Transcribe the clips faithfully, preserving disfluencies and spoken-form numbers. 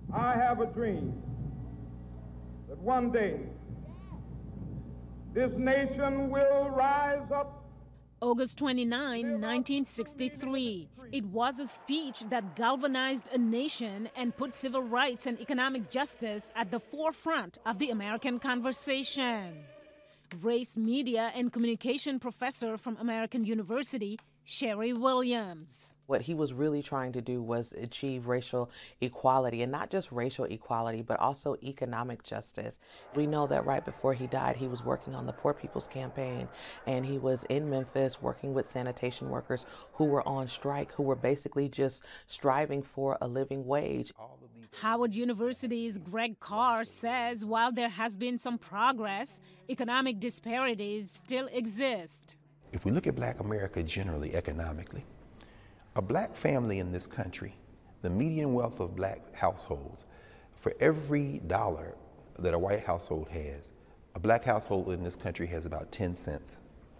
I have a dream that one day this nation will rise up. August twenty-ninth, nineteen sixty-three. It was a speech that galvanized a nation and put civil rights and economic justice at the forefront of the American conversation. Race, media, and communication professor from American University, Sherry Williams. What he was really trying to do was achieve racial equality, and not just racial equality, but also economic justice. We know that right before he died, he was working on the Poor People's Campaign, and he was in Memphis working with sanitation workers who were on strike, who were basically just striving for a living wage. Howard University's Greg Carr says while there has been some progress, economic disparities still exist. If we look at Black America generally economically, a Black family in this country, the median wealth of Black households, for every dollar that a white household has, a Black household in this country has about ten cents.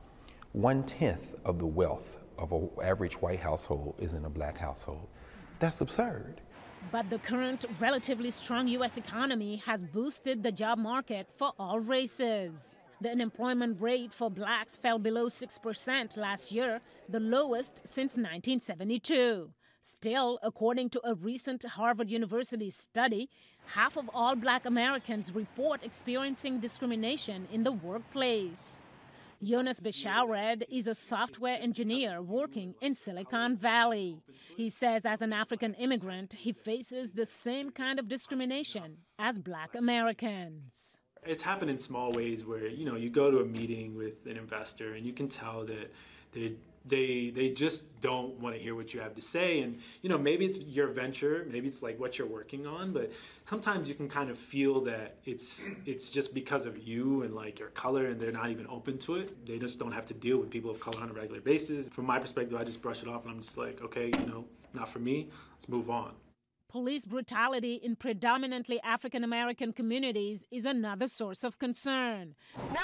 One-tenth of the wealth of an average white household is in a Black household. That's absurd. But the current relatively strong U S economy has boosted the job market for all races. The unemployment rate for blacks fell below six percent last year, the lowest since nineteen seventy-two. Still, according to a recent Harvard University study, half of all Black Americans report experiencing discrimination in the workplace. Jonas Beshaured is a software engineer working in Silicon Valley. He says as an African immigrant, he faces the same kind of discrimination as Black Americans. It's happened in small ways where, you know, you go to a meeting with an investor and you can tell that they they they just don't want to hear what you have to say. And, you know, maybe it's your venture, maybe it's like what you're working on, but sometimes you can kind of feel that it's it's just because of you and like your color, and they're not even open to it. They just don't have to deal with people of color on a regular basis. From my perspective, I just brush it off and I'm just like, okay, you know, not for me, let's move on. Police brutality in predominantly African-American communities is another source of concern. No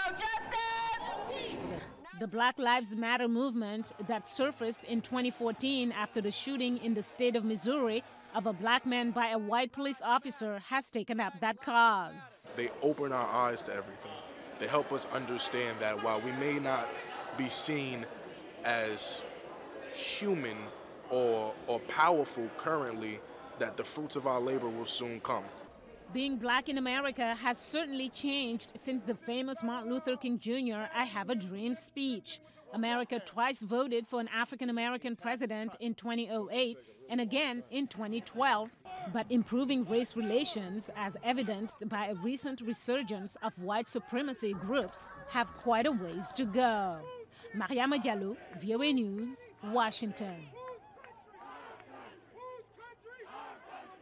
justice! The Black Lives Matter movement that surfaced in twenty fourteen after the shooting in the state of Missouri of a black man by a white police officer has taken up that cause. They open our eyes to everything. They help us understand that while we may not be seen as human or, or powerful currently, that the fruits of our labor will soon come. Being Black in America has certainly changed since the famous Martin Luther King Junior I Have a Dream speech. America twice voted for an African-American president in two thousand eight and again in twenty twelve. But improving race relations, as evidenced by a recent resurgence of white supremacy groups, have quite a ways to go. Mariama Diallo, V O A News, Washington.